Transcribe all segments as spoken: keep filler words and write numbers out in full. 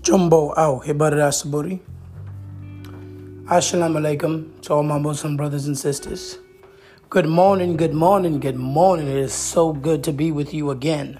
Jumbo out, Hibarada Saburi. Assalamu alaikum to all my Muslim brothers and sisters. Good morning, good morning, good morning. It is so good to be with you again.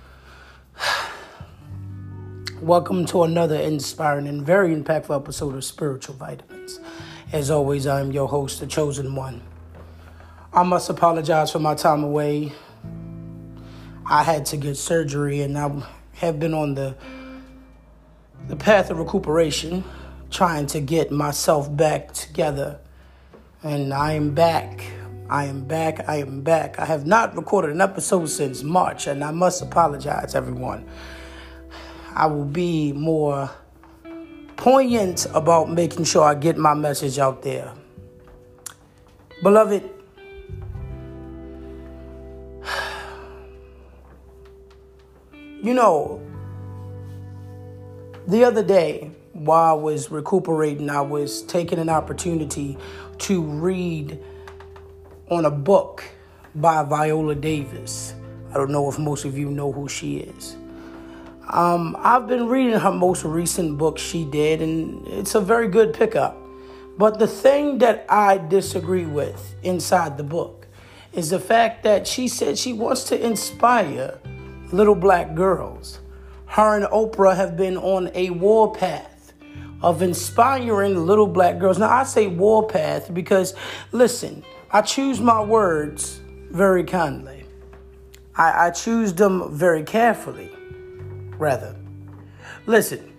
Welcome to another inspiring and very impactful episode of Spiritual Vitamins. As always, I am your host, the Chosen One. I must apologize for my time away. I had to get surgery and I have been on the the path of recuperation, trying to get myself back together. And I am back. I am back. I am back. I have not recorded an episode since March, and I must apologize, everyone. I will be more poignant about making sure I get my message out there. Beloved, you know, the other day, while I was recuperating, I was taking an opportunity to read on a book by Viola Davis. I don't know if most of you know who she is. Um, I've been reading her most recent book she did, and it's a very good pickup. But the thing that I disagree with inside the book is the fact that she said she wants to inspire little black girls. Her and Oprah have been on a warpath of inspiring little black girls. Now, I say warpath because, listen, I choose my words very kindly. I, I choose them very carefully, rather. Listen,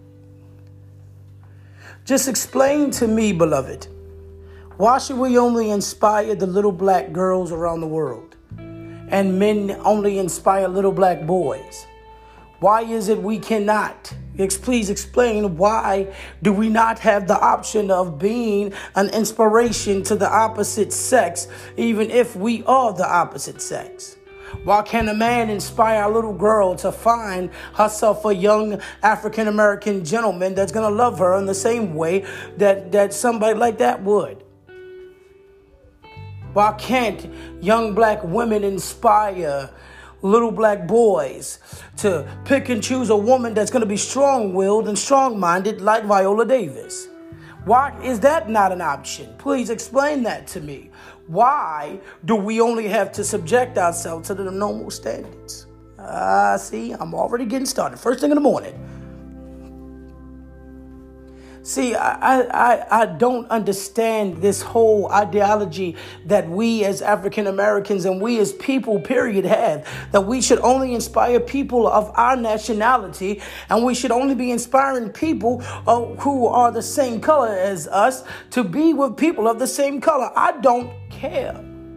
just explain to me, beloved, why should we only inspire the little black girls around the world and men only inspire little black boys? Why is it we cannot? Please explain, why do we not have the option of being an inspiration to the opposite sex, even if we are the opposite sex? Why can't a man inspire a little girl to find herself a young African-American gentleman that's going to love her in the same way that, that somebody like that would? Why can't young black women inspire little black boys to pick and choose a woman that's going to be strong-willed and strong-minded like Viola Davis? Why is that not an option? Please explain that to me. Why do we only have to subject ourselves to the normal standards? Ah, uh, see, I'm already getting started. First thing in the morning. See, I, I, I don't understand this whole ideology that we as African Americans and we as people, period, have, that we should only inspire people of our nationality and we should only be inspiring people uh, who are the same color as us to be with people of the same color. I don't care.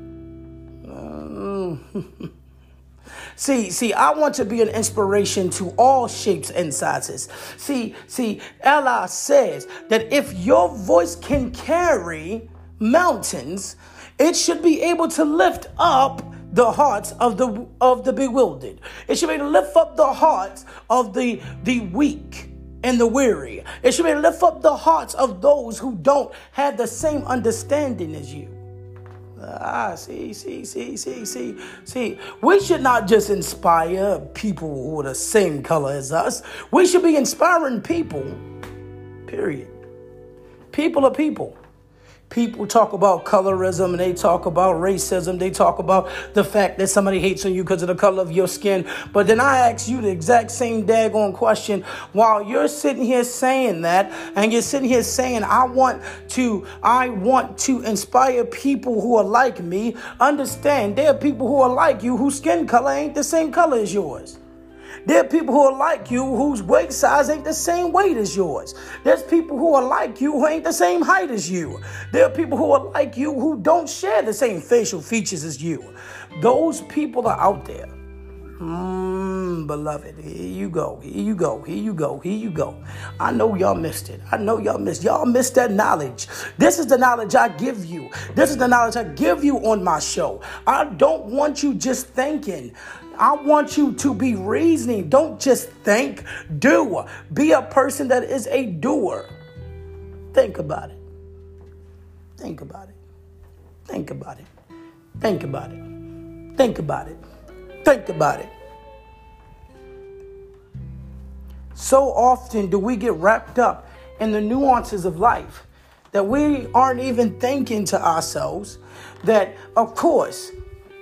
Um, See, see, I want to be an inspiration to all shapes and sizes. See, see, Allah says that if your voice can carry mountains, it should be able to lift up the hearts of the of the bewildered. It should be able to lift up the hearts of the, the weak and the weary. It should be able to lift up the hearts of those who don't have the same understanding as you. Ah, see, see, see, see, see, see. We should not just inspire people who are the same color as us. We should be inspiring people, period. People are people. People talk about colorism and they talk about racism. They talk about the fact that somebody hates on you because of the color of your skin. But then I ask you the exact same daggone question while you're sitting here saying that, and you're sitting here saying, I want to, I want to inspire people who are like me. Understand, there are people who are like you whose skin color ain't the same color as yours. There are people who are like you whose waist size ain't the same weight as yours. There's people who are like you who ain't the same height as you. There are people who are like you who don't share the same facial features as you. Those people are out there. Mm, beloved, here you go, here you go, here you go, here you go. I know y'all missed it. I know y'all missed. Y'all missed that knowledge. This is the knowledge I give you. This is the knowledge I give you on my show. I don't want you just thinking. I want you to be reasoning. Don't just think, do. Be a person that is a doer. Think about it. Think about it. Think about it. Think about it. Think about it. Think about it. So often do we get wrapped up in the nuances of life that we aren't even thinking to ourselves that, of course,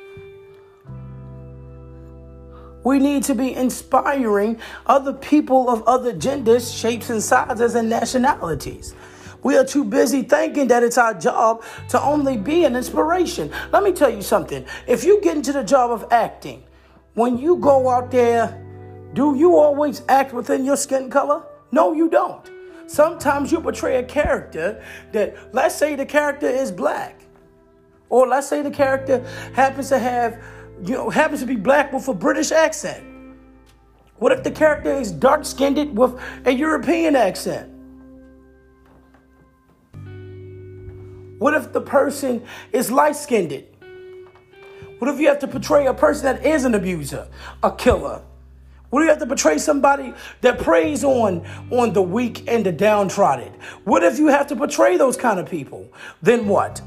we need to be inspiring other people of other genders, shapes, and sizes and nationalities. We are too busy thinking that it's our job to only be an inspiration. Let me tell you something. If you get into the job of acting, when you go out there, do you always act within your skin color? No, you don't. Sometimes you portray a character that, let's say the character is black, or let's say the character happens to have, you know, happens to be black with a British accent. What if the character is dark-skinned with a European accent? What if the person is light-skinned? What if you have to portray a person that is an abuser, a killer? What if you have to portray somebody that preys on, on the weak and the downtrodden? What if you have to portray those kind of people? Then what?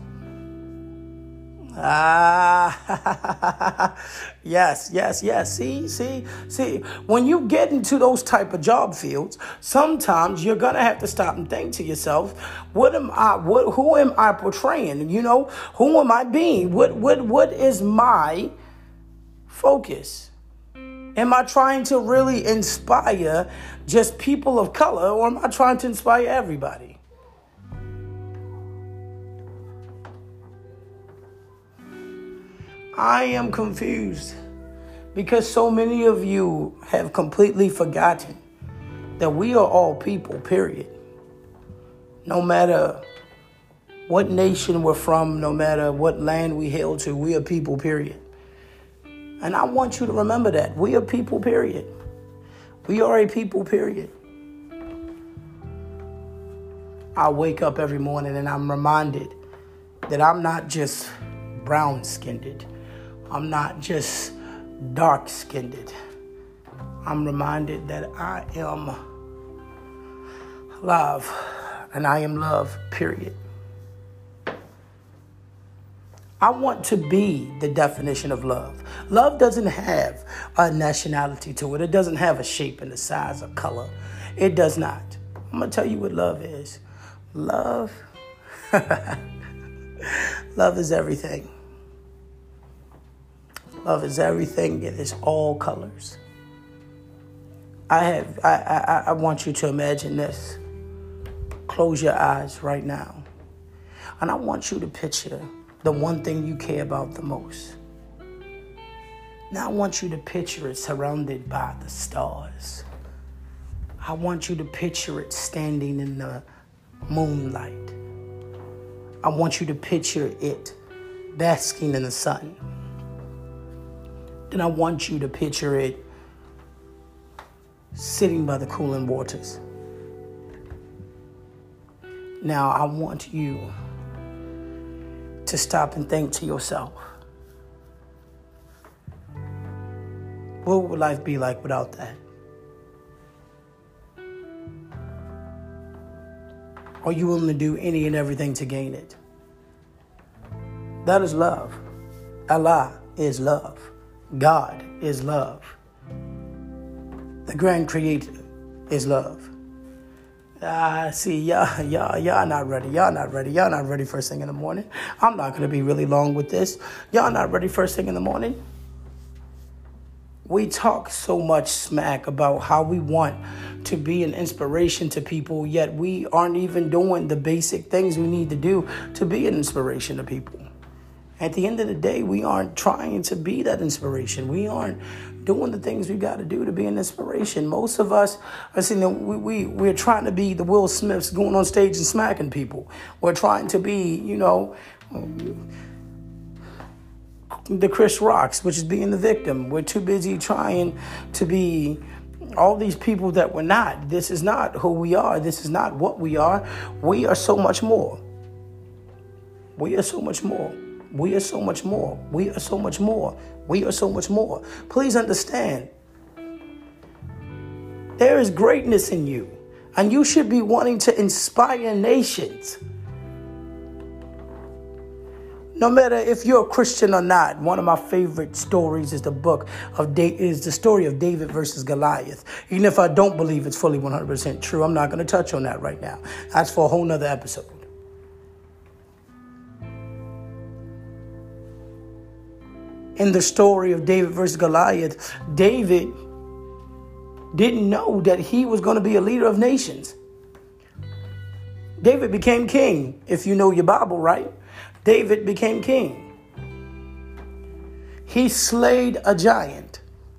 Ah, yes, yes, yes. See, see, see, when you get into those type of job fields, sometimes you're going to have to stop and think to yourself, what am I, what, who am I portraying? You know, who am I being? What, what, what is my focus? Am I trying to really inspire just people of color, or am I trying to inspire everybody? I am confused because so many of you have completely forgotten that we are all people, period. No matter what nation we're from, no matter what land we hail to, we are people, period. And I want you to remember that. We are people, period. We are a people, period. I wake up every morning and I'm reminded that I'm not just brown-skinned. I'm not just dark-skinned. I'm reminded that I am alive and I am love, period. I want to be the definition of love. Love doesn't have a nationality to it. It doesn't have a shape and a size or color. It does not. I'm going to tell you what love is. Love, love is everything. Love is everything. It is all colors. I have. I, I, I want you to imagine this. Close your eyes right now. And I want you to picture the one thing you care about the most. Now I want you to picture it surrounded by the stars. I want you to picture it standing in the moonlight. I want you to picture it basking in the sun. Then I want you to picture it sitting by the cooling waters. Now I want you to stop and think to yourself, what would life be like without that? Are you willing to do any and everything to gain it? That is love. Allah is love. God is love. The grand creator is love. Ah, see, y'all, y'all, y'all not ready. Y'all not ready. Y'all not ready first thing in the morning. I'm not going to be really long with this. Y'all not ready first thing in the morning. We talk so much smack about how we want to be an inspiration to people, yet we aren't even doing the basic things we need to do to be an inspiration to people. At the end of the day, we aren't trying to be that inspiration. We aren't doing the things we got to do to be an inspiration. Most of us are saying we, we, we're trying to be the Will Smiths going on stage and smacking people. We're trying to be, you know, the Chris Rocks, which is being the victim. We're too busy trying to be all these people that we're not. This is not who we are. This is not what we are. We are so much more. We are so much more. We are so much more. We are so much more. We are so much more. Please understand, there is greatness in you, and you should be wanting to inspire nations. No matter if you're a Christian or not, one of my favorite stories is the book of da- is the story of David versus Goliath. Even if I don't believe it's fully one hundred percent true, I'm not going to touch on that right now. That's for a whole nother episode. In the story of David versus Goliath, David didn't know that he was going to be a leader of nations. David became king, if you know your Bible, right? David became king. He slayed a giant.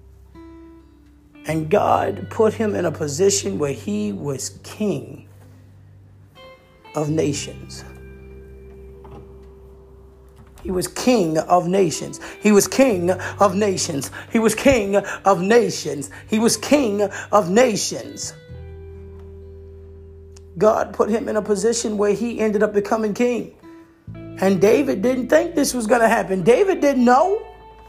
And God put him in a position where he was king of nations. He was king of nations. He was king of nations. He was king of nations. He was king of nations. God put him in a position where he ended up becoming king. And David didn't think this was going to happen. David didn't know.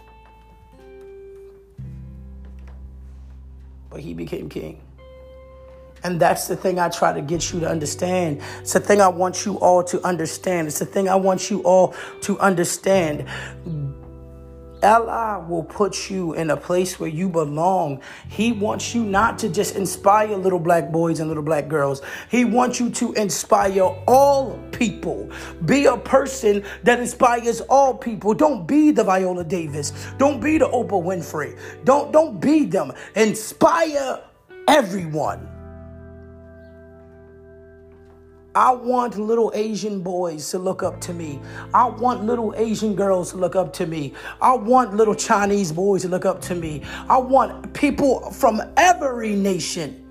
But he became king. And that's the thing I try to get you to understand. It's the thing I want you all to understand. It's the thing I want you all to understand. Allah will put you in a place where you belong. He wants you not to just inspire little black boys and little black girls. He wants you to inspire all people. Be a person that inspires all people. Don't be the Viola Davis. Don't be the Oprah Winfrey. Don't, don't be them. Inspire everyone. I want little Asian boys to look up to me. I want little Asian girls to look up to me. I want little Chinese boys to look up to me. I want people from every nation.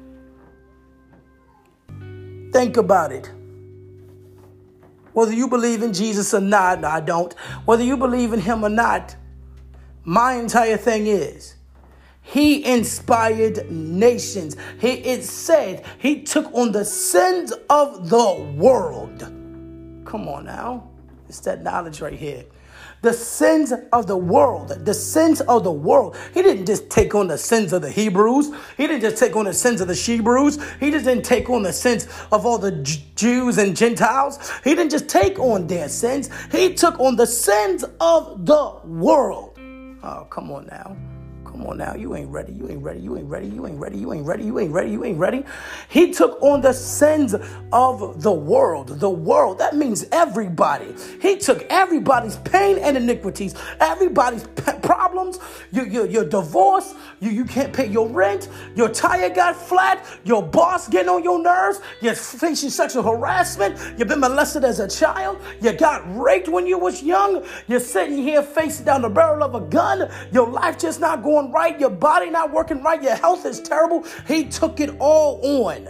Think about it. Whether you believe in Jesus or not, no, I don't. Whether you believe in him or not, my entire thing is, he inspired nations. He, it said he took on the sins of the world. Come on now. It's that knowledge right here. The sins of the world. The sins of the world. He didn't just take on the sins of the Hebrews. He didn't just take on the sins of the Shebrews. He just didn't take on the sins of all the J- Jews and Gentiles. He didn't just take on their sins. He took on the sins of the world. Oh, come on now. Come on now, you ain't ready, you ain't ready, you ain't ready, you ain't ready, you ain't ready, you ain't ready, you ain't ready. He took on the sins of the world. The world, that means everybody. He took everybody's pain and iniquities, everybody's p- problems, your, your, your divorce, you, you can't pay your rent, your tire got flat, your boss getting on your nerves, you're facing sexual harassment, you've been molested as a child, you got raped when you was young, you're sitting here facing down the barrel of a gun, your life just not going right, your body not working right, your health is terrible. He took it all on.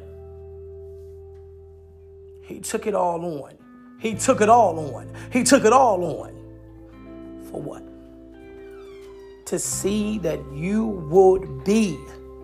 He took it all on. He took it all on. He took it all on. For what? To see that you would be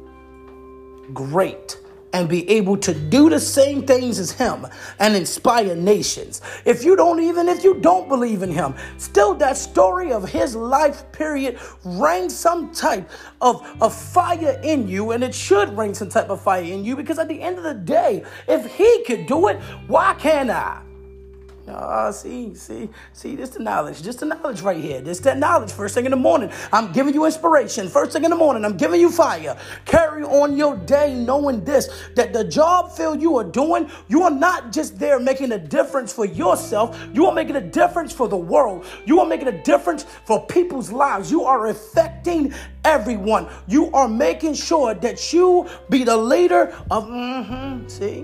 great and be able to do the same things as him and inspire nations. If you don't even, if you don't believe in him, still that story of his life period reigns some type of, of fire in you, and it should reign some type of fire in you, because at the end of the day, if he could do it, why can't I? Uh, see, see, see, this the knowledge. This the knowledge right here. This that knowledge. First thing in the morning, I'm giving you inspiration. First thing in the morning, I'm giving you fire. Carry on your day knowing this, that the job field you are doing, you are not just there making a difference for yourself. You are making a difference for the world. You are making a difference for people's lives. You are affecting everyone. You are making sure that you be the leader of, mm-hmm, see?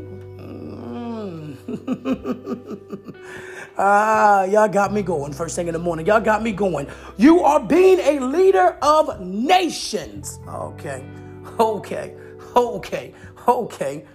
Ah, y'all got me going first thing in the morning. Y'all got me going. You are being a leader of nations. Okay, okay, okay, okay.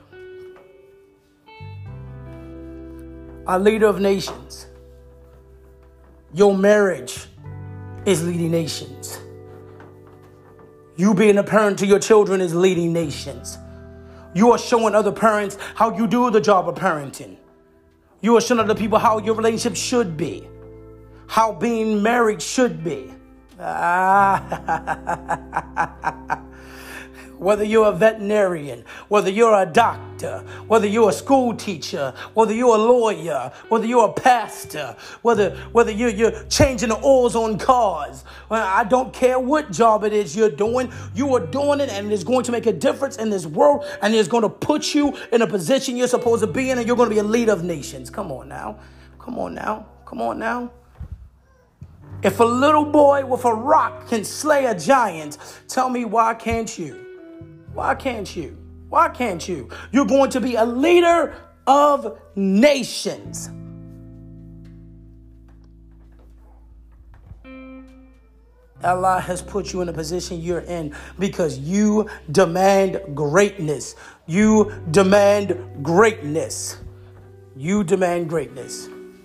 A leader of nations. Your marriage is leading nations. You being a parent to your children is leading nations. You are showing other parents how you do the job of parenting. You are showing other people how your relationship should be, how being married should be. Ah. Whether you're a veterinarian, whether you're a doctor, whether you're a school teacher, whether you're a lawyer, whether you're a pastor, whether whether you're, you're changing the oils on cars. Well, I don't care what job it is you're doing. You are doing it, and it's going to make a difference in this world, and it's going to put you in a position you're supposed to be in, and you're going to be a leader of nations. Come on now. Come on now. Come on now. If a little boy with a rock can slay a giant, tell me, why can't you? Why can't you? Why can't you? You're going to be a leader of nations. Allah has put you in the position you're in because you demand greatness. You demand greatness. You demand greatness.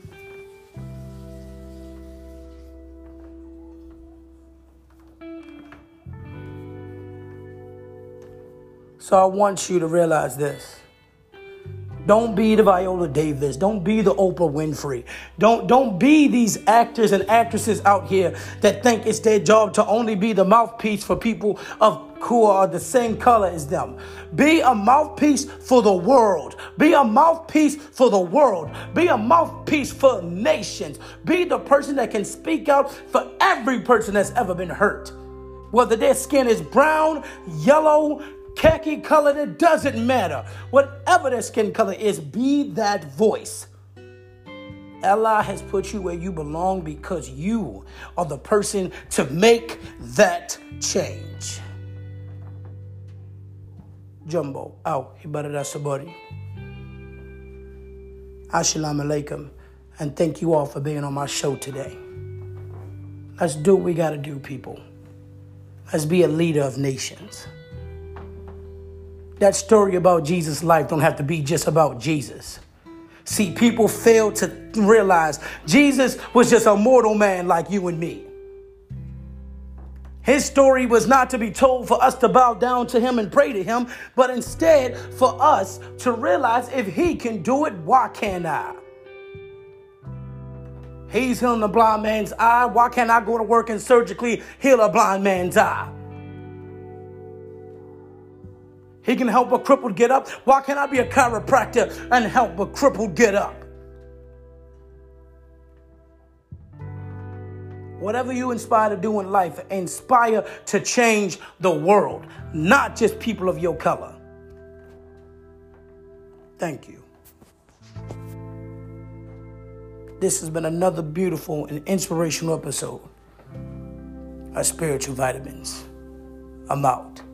So I want you to realize this. Don't be the Viola Davis. Don't be the Oprah Winfrey. Don't, don't be these actors and actresses out here that think it's their job to only be the mouthpiece for people of who are the same color as them. Be a mouthpiece for the world. Be a mouthpiece for the world. Be a mouthpiece for nations. Be the person that can speak out for every person that's ever been hurt. Whether their skin is brown, yellow, khaki colored, it doesn't matter. Whatever their skin color is, be that voice. Allah has put you where you belong because you are the person to make that change. Jumbo, out. Ibarada Sabari. Assalamu alaikum. And thank you all for being on my show today. Let's do what we got to do, people. Let's be a leader of nations. That story about Jesus' life don't have to be just about Jesus. See, people fail to realize Jesus was just a mortal man like you and me. His story was not to be told for us to bow down to him and pray to him, but instead for us to realize if he can do it, why can't I? He's healing a blind man's eye. Why can't I go to work and surgically heal a blind man's eye? He can help a crippled get up. Why can't I be a chiropractor and help a crippled get up? Whatever you inspire to do in life, inspire to change the world, not just people of your color. Thank you. This has been another beautiful and inspirational episode of Spiritual Vitamins. I'm out.